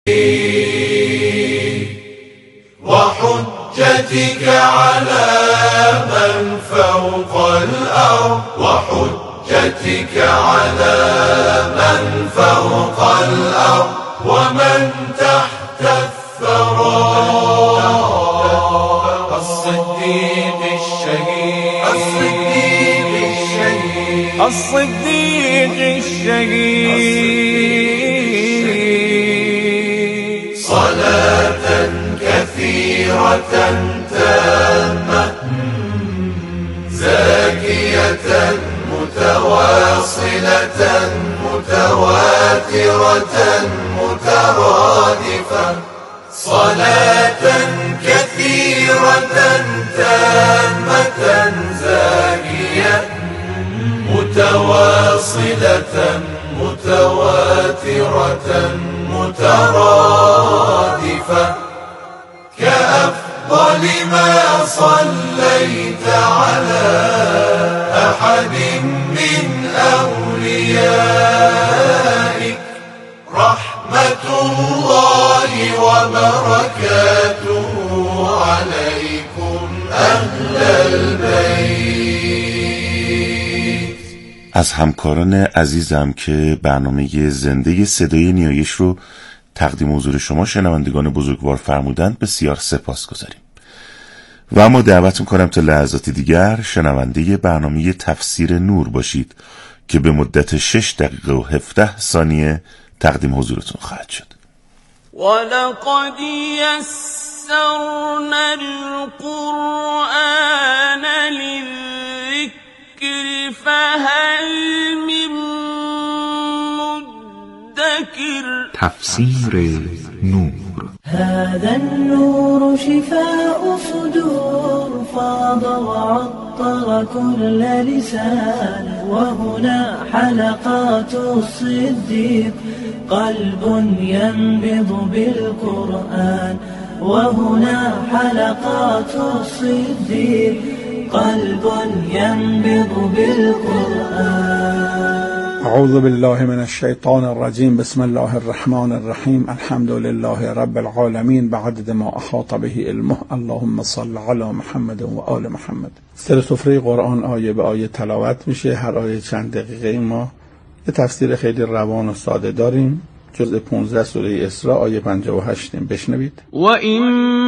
وحجتك على من فوق الأرض وحجتك على من فوق الأرض ومن تحت الثرى الصديق الشهيد الصديق الشهيد صلاة كثيرة تامة زاكية متواصلة متواترة مترادفة صلاة كثيرة تامة زاكية متواصلة متواترة مترادفة كأفضل ما صليت على أحد من أوليائك رحمة الله وبركاته عليكم أهل البيت. از همکاران عزیزم که برنامه زنده صدای نیایش رو تقدیم حضور شما شنوندگان بزرگوار فرمودند بسیار سپاسگزاریم و اما دعوت می‌کنم تا لحظات دیگر شنونده برنامه تفسیر نور باشید که به مدت 6 دقیقه و 17 ثانیه تقدیم حضورتون خواهد شد. ولقد يسرنا القرآن للذكر فهل من مدكر. تفسیر نور. هذا النور شفاء صدور فاض وعطر كل لسان وهنا حلقات الصديق قلب ينبض بالقرآن وهنا حلقات الصديق قلب ينبض بالقرآن. اعوذ بالله من الشیطان الرجیم. بسم الله الرحمن الرحیم. الحمد لله رب العالمین بعدد ما احاط به علمه. اللهم صل علی محمد و آل محمد. سر سفره قرآن آیه به آیه تلاوت میشه. هر آیه چند دقیقه. ما یه تفسیر خیلی روان و ساده داریم. جزء 15 سوره اسراء آیه 58 بشنوید. و این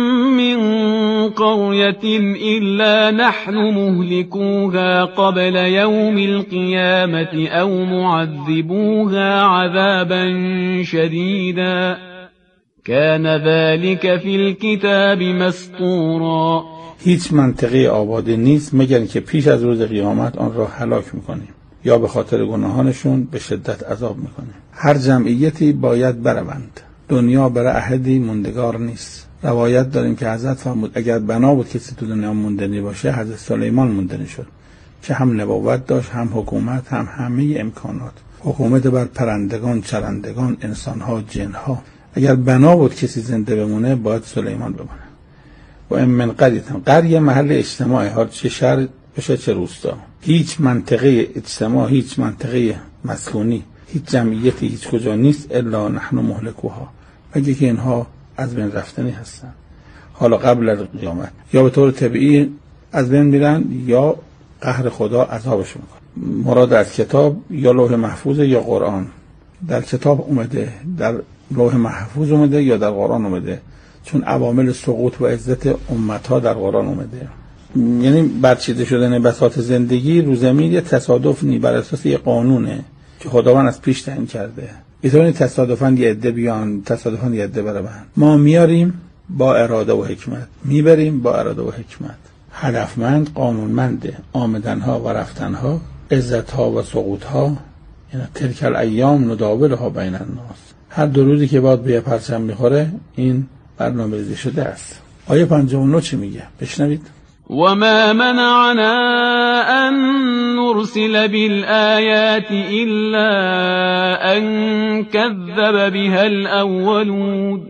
من قرية إلا نحن مهلكوها قبل يوم القيامة أو معذبوها عذابا شديدا كان ذلك في الكتاب مسطورا. هیچ منطقه آبادی نیست مگر که پیش از روز قیامت آن را هلاک میکنیم یا به خاطر گناهانشون به شدت عذاب میکنیم. هر جمعیتی باید بروند. دنیا برای احدی موندگار نیست. روایت داریم که حضرت فرمود اگر بنا بود کسی تو دنیا موندنی باشه حضرت سلیمان موندنی شد که هم نبوت داشت هم حکومت هم همه امکانات. حکومت بر پرندگان، چرندگان، انسانها، جنها. اگر بنا بود کسی زنده بمونه باید سلیمان بمونه. و این من قریه محل اجتماعی ها چه شهر بشه چه روستا. هیچ منطقه اجتماع، هیچ منطقه مسکونی، هیچ جمعیتی هیچ کجا نیست الا نحن مهلکوها مگه که اینها از بین رفتنی هستن. حالا قبل از قیامت یا به طور طبیعی از بین میرن یا قهر خدا عذابشون میکنه. مراد از کتاب یا لوح محفوظ یا قرآن. در کتاب اومده، در لوح محفوظ اومده یا در قرآن اومده، چون عوامل سقوط و عزت امتها در قرآن اومده. یعنی برچیده شدن بساط زندگی رو زمین یه تصادف نی، بر اساس یه قانونه که خداوند از پیش تعیین کرده. اینطوری تصادفاً یه عده بیان، تصادفاً یه عده برن. ما میاریم با اراده و حکمت، میبریم با اراده و حکمت. هدفمند، قانونمنده. آمدنها و رفتنها، عزتها و سقوطها، یعنی تلک الایام نداولها بین الناس. هر دو روزی که بعد به پرچم میخوره این برنامه‌ریزی شده است. آیه 59 چی میگه؟ بشنوید. وما منعنا أن نرسل بالآيات إلا أن كذب بها الأولون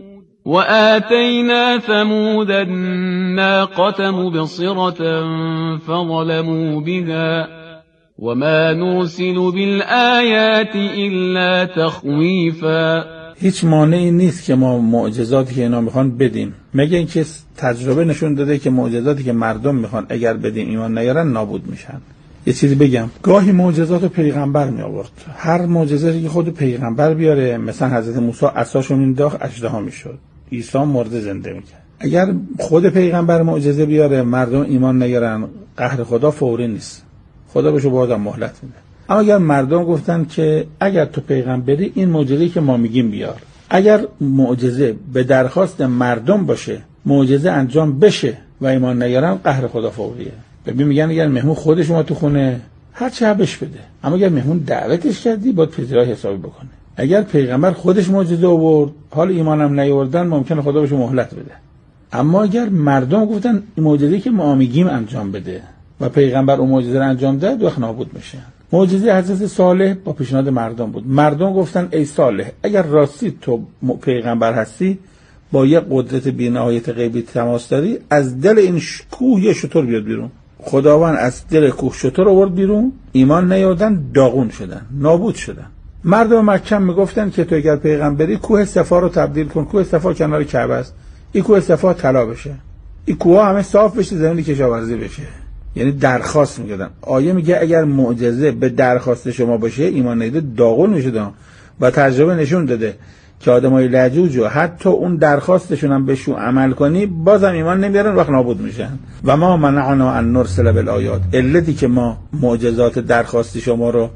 وآتينا ثمود الناقة مبصرة فظلموا بها وما نرسل بالآيات إلا تخويفا. هیچ مانعی نیست که ما معجزاتی که اینا میخوان بدیم، مگه اینکه تجربه نشون داده که معجزاتی که مردم میخوان اگر بدیم ایمان نیارن نابود میشن. یه چیزی بگم، گاهی معجزات پیغمبر می آورد. هر معجزه‌ای که خود پیغمبر بیاره، مثلا حضرت موسی عصاشو مینداخت اژدها میشد، عیسی مرده زنده میکرد. اگر خود پیغمبر معجزه بیاره مردم ایمان نیارن، قهر خدا فوری نیست، خدا بهشون بازم مهلت میده. اما اگر مردم گفتن که اگر تو پیغمبری این معجزه‌ای که ما میگیم بیار، اگر معجزه به درخواست مردم باشه، معجزه انجام بشه و ایمان نیارن، قهر خدا فوریه. ببین میگن اگر مهمون خودش اومد تو خونه هر چه بهش بده، اما اگر مهمون دعوتش کردی باید پذیرای حسابی بکنه. اگر پیغمبر خودش معجزه آورد، حال ایمانم نیاوردن، ممکنه خدا بهش مهلت بده. اما اگر مردم گفتن این معجزه‌ای که ما میگیم انجام بده و پیغمبر اون معجزه رو انجام داد، وقت نابود میشه. معجزه حضرت صالح با پیشنهاد مردم بود. مردم گفتن ای صالح، اگر راستی تو پیغمبر هستی، با یه قدرت بی‌نهایت غیبی تماس داری، از دل این کوه یه شتر بیاد بیرون. خداوند از دل کوه شتر آورد بیرون، ایمان نیاوردن، داغون شدن، نابود شدن. مردم مکه میگفتن که تو اگر پیغمبری کوه صفا رو تبدیل کن، کوه صفا کنار کعبه است، این کوه صفا طلا بشه، این کوه همه صاف بشه، زمینی کشاورزی بشه. یعنی درخواست میگردن. آیه میگه اگر معجزه به درخواست شما باشه ایمان نیده داغون میشدن. و تجربه نشون داده که آدمای لجوج و حتی اون درخواستشون هم بهشون عمل کنی بازم ایمان نمیارن، وقت نابود میشن. و ما منعنا ان نرسل بالآیات، علتی که ما معجزات درخواستی شما رو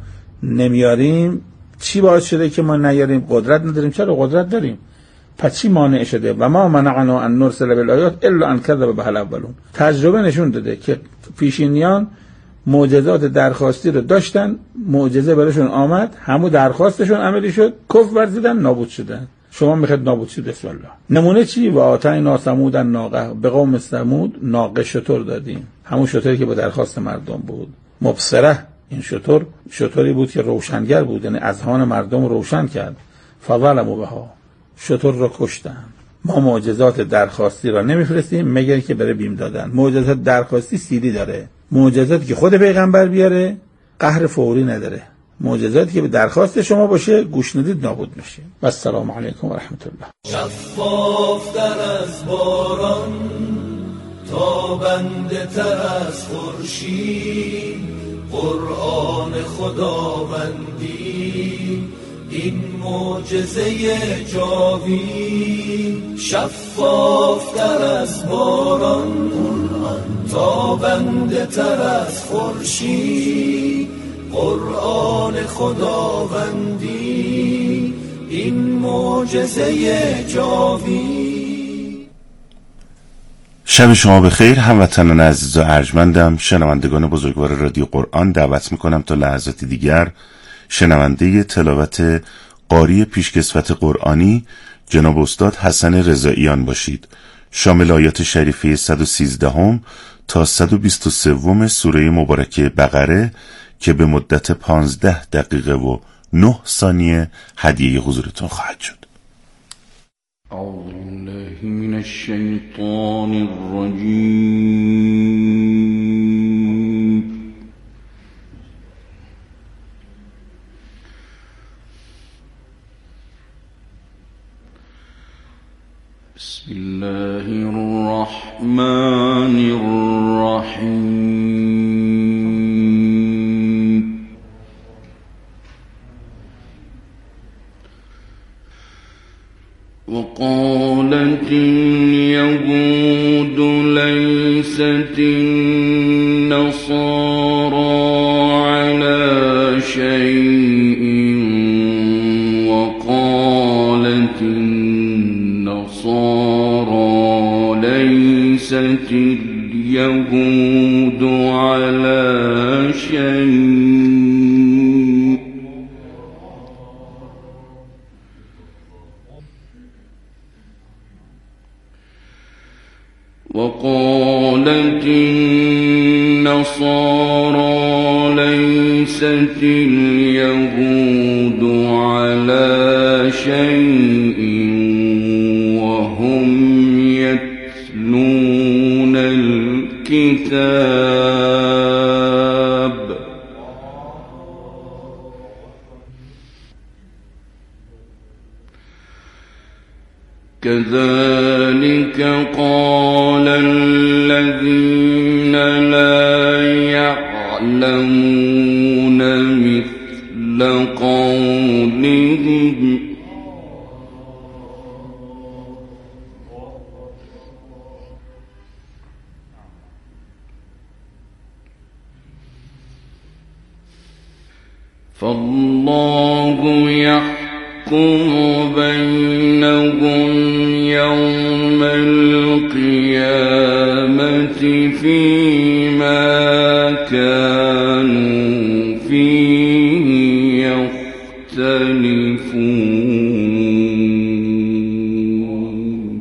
نمیاریم چی باعث شده که ما نیاریم؟ قدرت نداریم. چرا قدرت داریم؟ پس چی مانع شده؟ و ما منعنا ان نرسل بالآیات الا ان کذب بها الاولون. تجربه نشون داده که پیشینیان معجزات درخواستی رو داشتن، معجزه براشون آمد، همون درخواستشون عملی شد، کفر ورزیدن، نابود شدن. شما میخواید نابود شید؟ بسم الله. نمونه چی؟ و آتینا ثمود الناقه، به قوم ثمود ناقه شتر دادیم، همون شتری که با درخواست مردم بود. مبصره، این شتری بود که روشنگر بود، یعنی اذهان مردم روشن کرد. فظلموا بها، شتر را کشتن. ما معجزات درخواستی را نمیفرستیم مگر که بره بیم دادن. معجزات درخواستی سیدی داره. معجزاتی که خود پیغمبر بیاره قهر فوری نداره. معجزاتی که به درخواست شما باشه گوش ندید نابود میشه. و السلام علیکم و رحمت الله. شفافتر از باران، تابنده تر از خورشید، قرآن خداوندی این معجزه جاوید. شفافتر از باران، تابنده تر از خورشید، قرآن خداوندی این معجزه جاوید. شب شما بخیر هموطنان عزیز و ارجمندم. شنوندگان بزرگوار رادیو قرآن دعوت میکنم تا لحظاتی دیگر شنونده تلاوت قاری پیشکسوت قرآنی جناب استاد حسن رضاییان باشید، شامل آیات شریفه 113 تا 123 سوره مبارکه بقره که به مدت 15 دقیقه و 9 ثانیه هدیه حضورتون خواهد شد. اعوذ بالله من الشیطان الرجیم. بسم الله الرحمن الرحیم. وقالت اليهود ليست النصارى على شيء وقالت النصارى ليست اليهود على شيء وقالت النصارى ليست اليهود على شيء وهم يتلون الكتاب. كذلك قال الذين لا يعلمون مثل قولهم فالله يحكم بينهم يوم القيامة فيما كانوا فيه يختلفون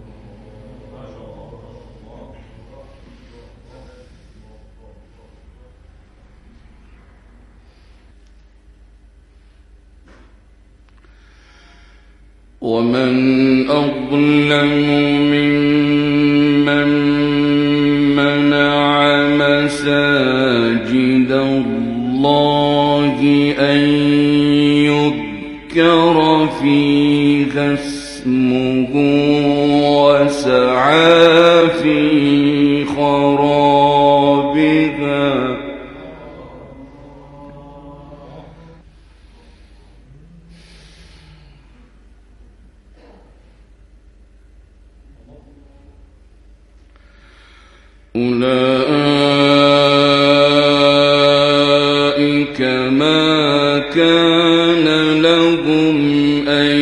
ومن أظلم ممن منع مساجد الله أن يذكر فيها اسمه وسعى في خرابها أولئك ما كان لهم أن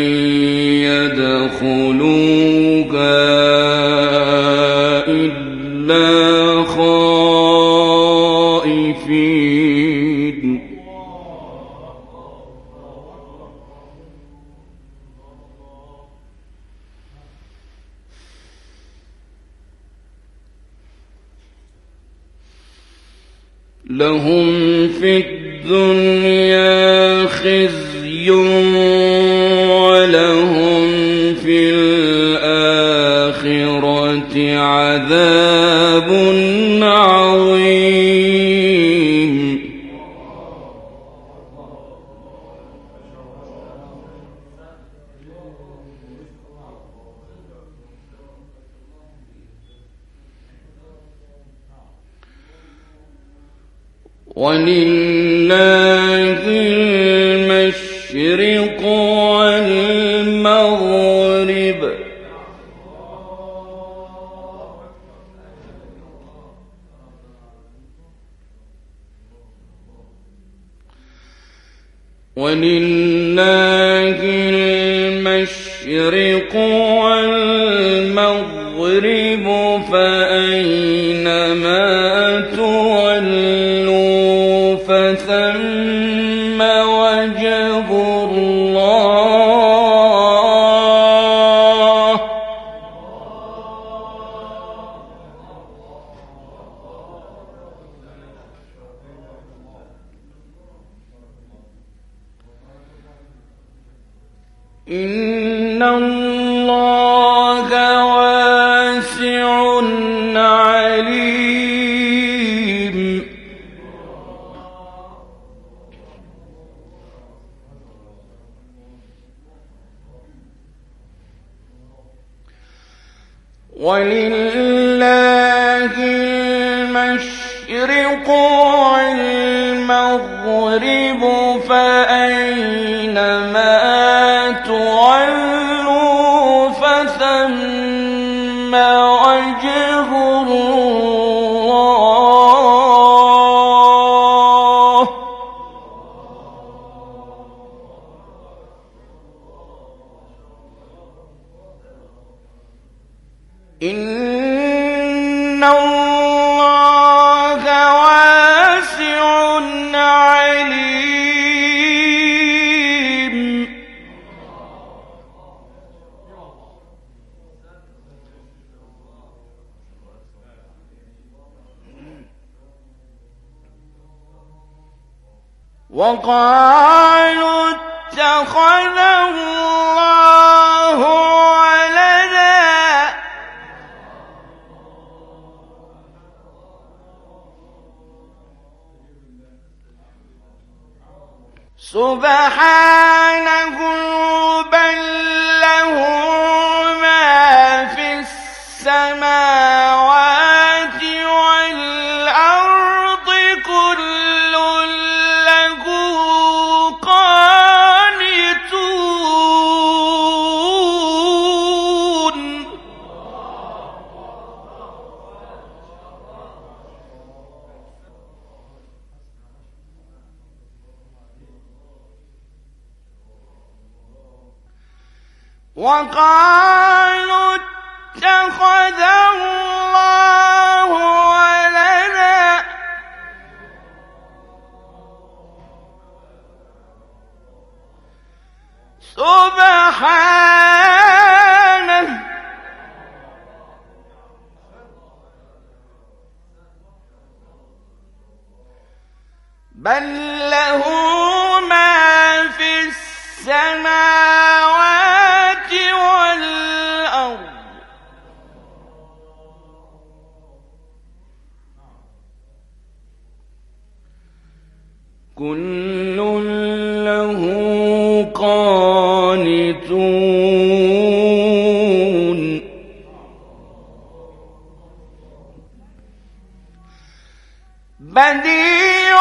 يدخلوها إلا خائفين لهم في الدنيا خزي ولهم في الآخرة عذاب عظيم ولله المشرق والمغرب ولله المشرق والمغرب فأينما تولوا فثم وجه الله إن الله واسع عليم ولله المشرق والمغرب فأينما تولوا فثم وجه الله إن الله واسع عليم وقالوا اتخذ الله ولدا سبحانه بل له ما السماوات والأرض كل له قانتون وقالوا اتخذ الله ولدا سبحانه بل له ما في السماوات والأرض كل له قانتون بديع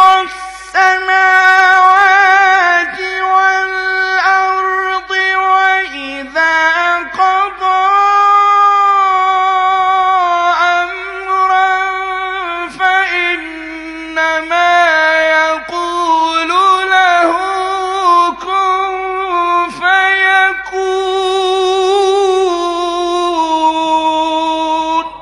السماوات والأرض وإذا قضى أمرا فإنما يقول له كن فيكون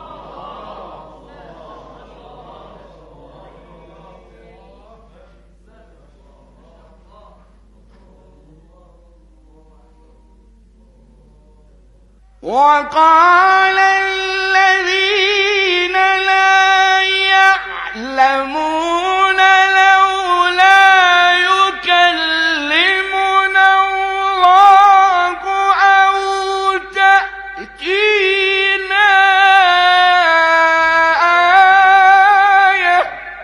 وقال الذين لا يعلمون لولا يكلمنا الله أو تأتينا آية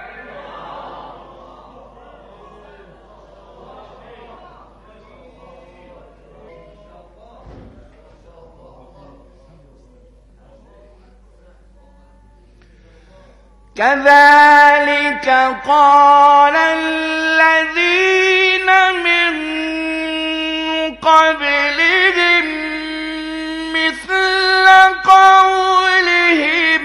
كذلك قال الذين من قبلهم مثل قولهم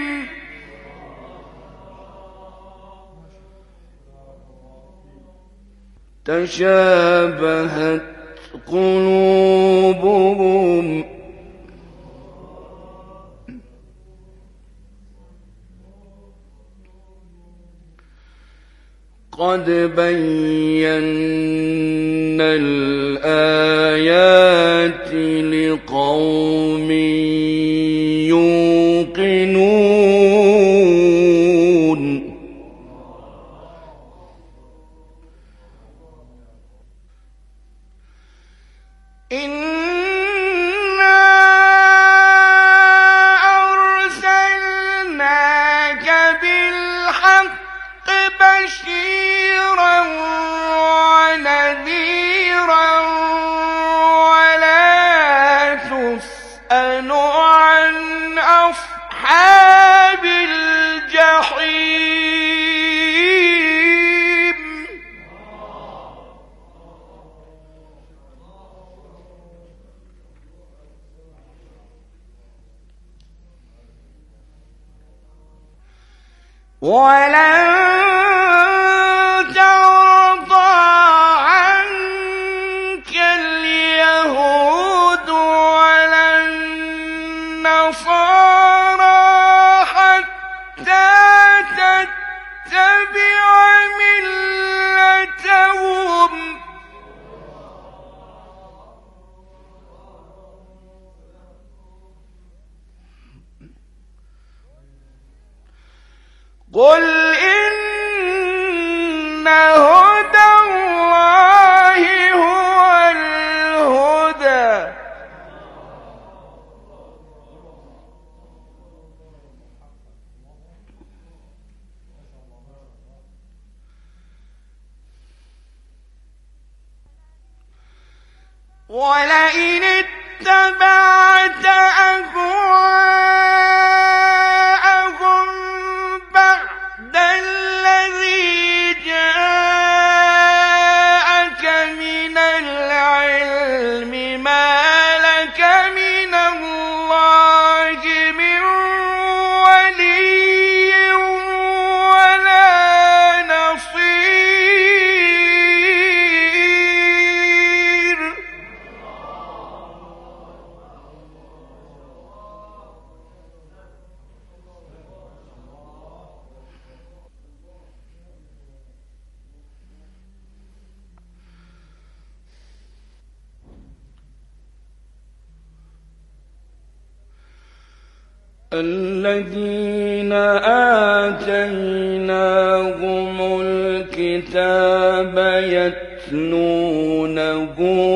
تشابهت قلوبهم قد بينا الآيات لقوم يوقنون إنا أرسلناك بالحق بشيرا ونذيرا ولا تسأل عن أصحاب الجحيم ولن ترضى عنك اليهود ولا النصارى حتى تتبع ملتهم قل إن هدى الله هو الهدى ولئن اتبعت أهواءهم الذين آتيناهم الكتاب يتلونه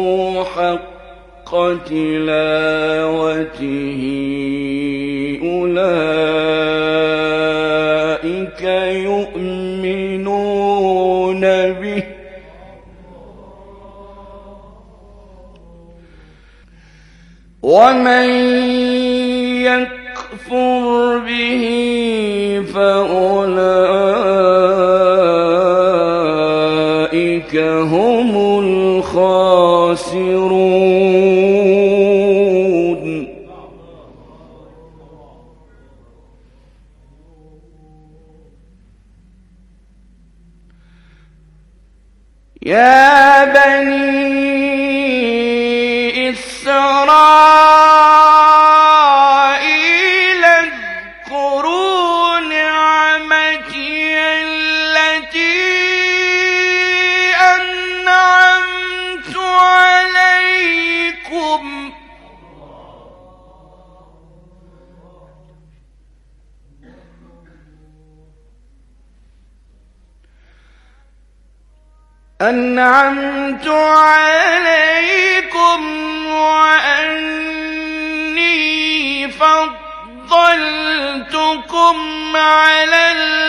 حق تلاوته أولئك يؤمنون به ومن يكفر به فأولئك هم الخاسرون. يا بني إسرائيل اذكروا نعمتي التي أنعمت عليكم وأني فضلتكم على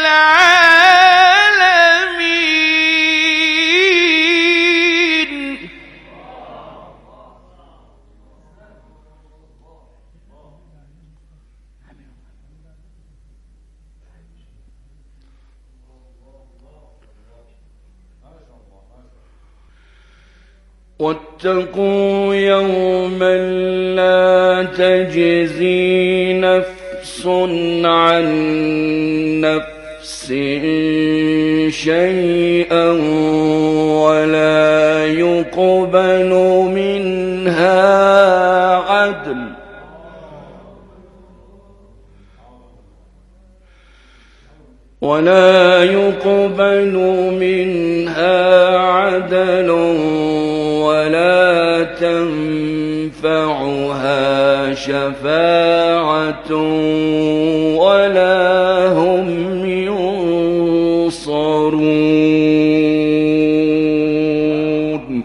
العالمين. واتقوا يوما لا تجزي نفس عن نفس شيئا ولا يقبل منها عدل ولا تنفعها شفاعة ولا هم ينصرون.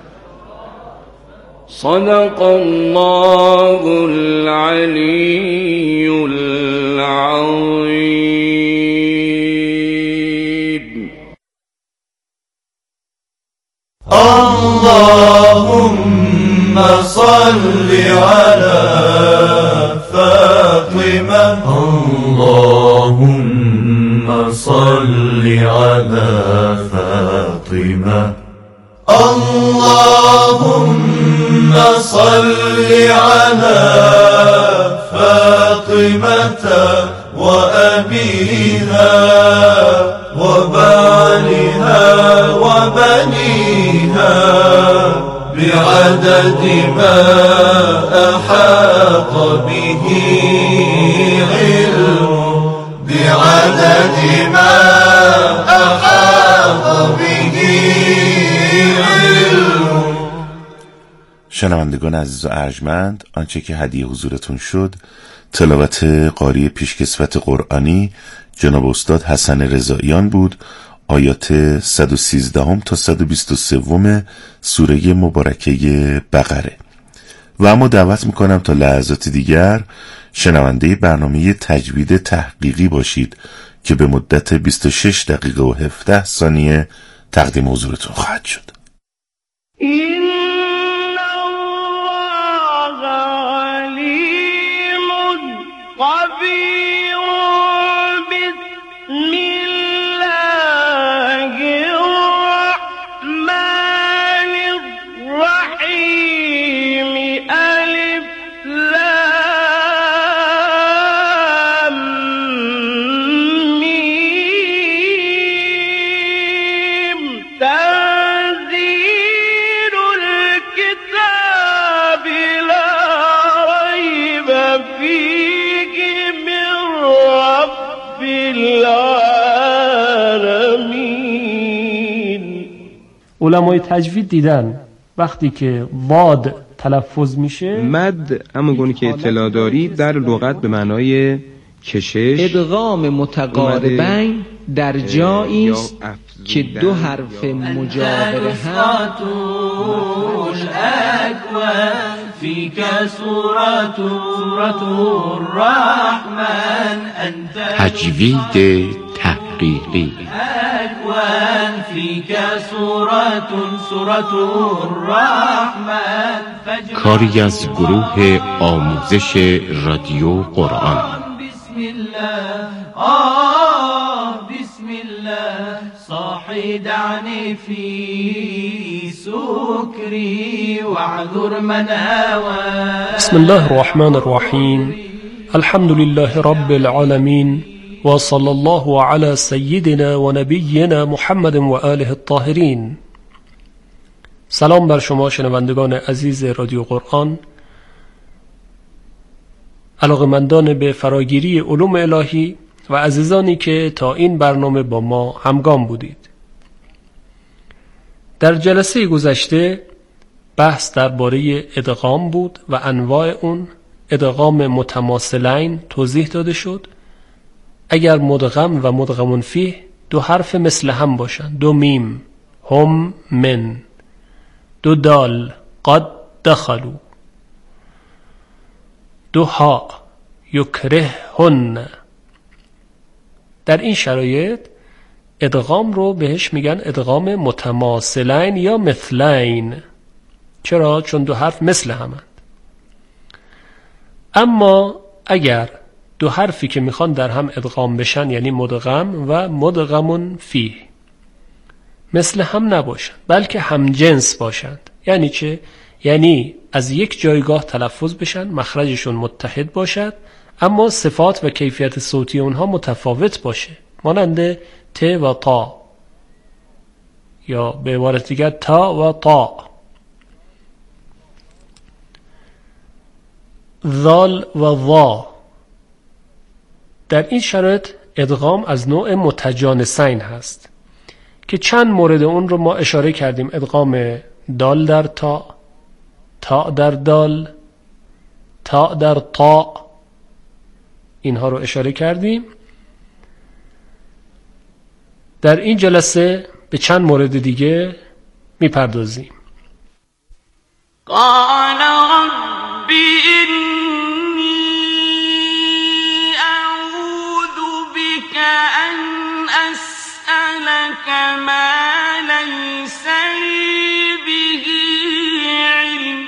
صدق الله العلي العظيم. اللهم صل على فاطمة. اللهم صل على فاطمة. اللهم صل على فاطمة وأبيها وبعلها وبنيها بعدد ما أحاط به علمه. بعدد ما أحاط به علمه. شنوندگان عزیز و ارجمند، آنچه که هدیه حضورتون شد تلاوت قاری پیشکسوت قرآنی جناب استاد حسن رضاییان بود. آیات 113 تا 123 سوره مبارکه بقره. و اما دعوت میکنم تا لحظات دیگر شنونده برنامه تجوید تحقیقی باشید که به مدت 26 دقیقه و 17 ثانیه تقدیم حضورتون خواهد شد. علمای تجوید دیدن وقتی که واد تلفظ میشه. مد همون گونه که اطلاع دارید در لغت به معنای کشش. ادغام متقاربین در جایی است که دو حرف مجاور هم فيك سورة الرحمن أنت تجوید تحقیقی. أكوان فيك سورة الرحمن کاری از گروه آموزش رادیو قرآن. بسم الله بسم الله صاحي دعني في سكري واعذر من هوى. بسم الله الرحمن الرحیم. الحمد لله رب العالمین و صلی الله علی سیدنا و نبینا محمد و آله الطاهرین. سلام بر شما شنوندگان عزیز رادیو قرآن، علاقه‌مندان به فراگیری علوم الهی و عزیزانی که تا این برنامه با ما همگام بودید. در جلسه گذشته بحث درباره ادغام بود و انواع اون. ادغام متماثلین توضیح داده شد. اگر مدغم و مدغم فیه دو حرف مثل هم باشند، دو میم هم من، دو دال قد دخلوا، دو ها یکرهن، در این شرایط ادغام رو بهش میگن ادغام متماثلین یا مثلین. چرا؟ چون دو حرف مثل همند. اما اگر دو حرفی که میخوان در هم ادغام بشن، یعنی مدغم و مدغم فیه، مثل هم نباشند بلکه هم جنس باشند. یعنی چه؟ یعنی از یک جایگاه تلفظ بشن، مخرجشون متحد باشد، اما صفات و کیفیت صوتی اونها متفاوت باشه، مانند ت و تا، یا به عبارت دیگر تا و تا، ذال و ظا. در این شرایط ادغام از نوع متجانسین هست که چند مورد اون رو ما اشاره کردیم. ادغام دال در تا، تا در دال، تا در تا، اینها رو اشاره کردیم. در این جلسه به چند مورد دیگه میپردازیم. قال رب إني أعوذ بك أن أسألك ما ليس لي به علم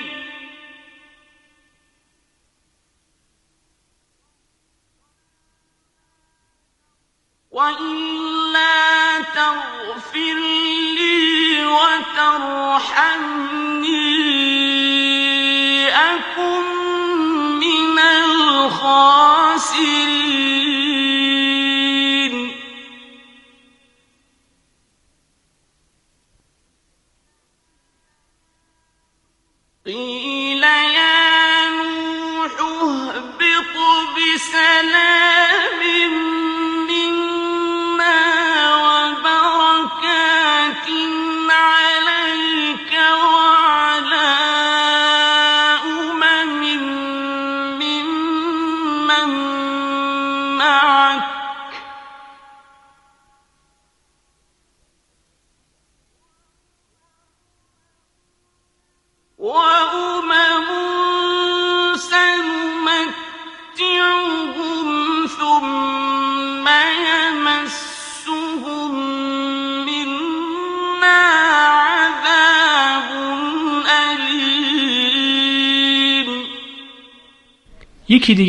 وإلا تغفر لي وترحمني أكن من الخاسرين. قيل يا نوح اهبط بسلام منا وبركات عليك وعلى أمم ممن معك وأمم سنمتعهم ثم يمسهم منا عذاب أليم. یکی دیگه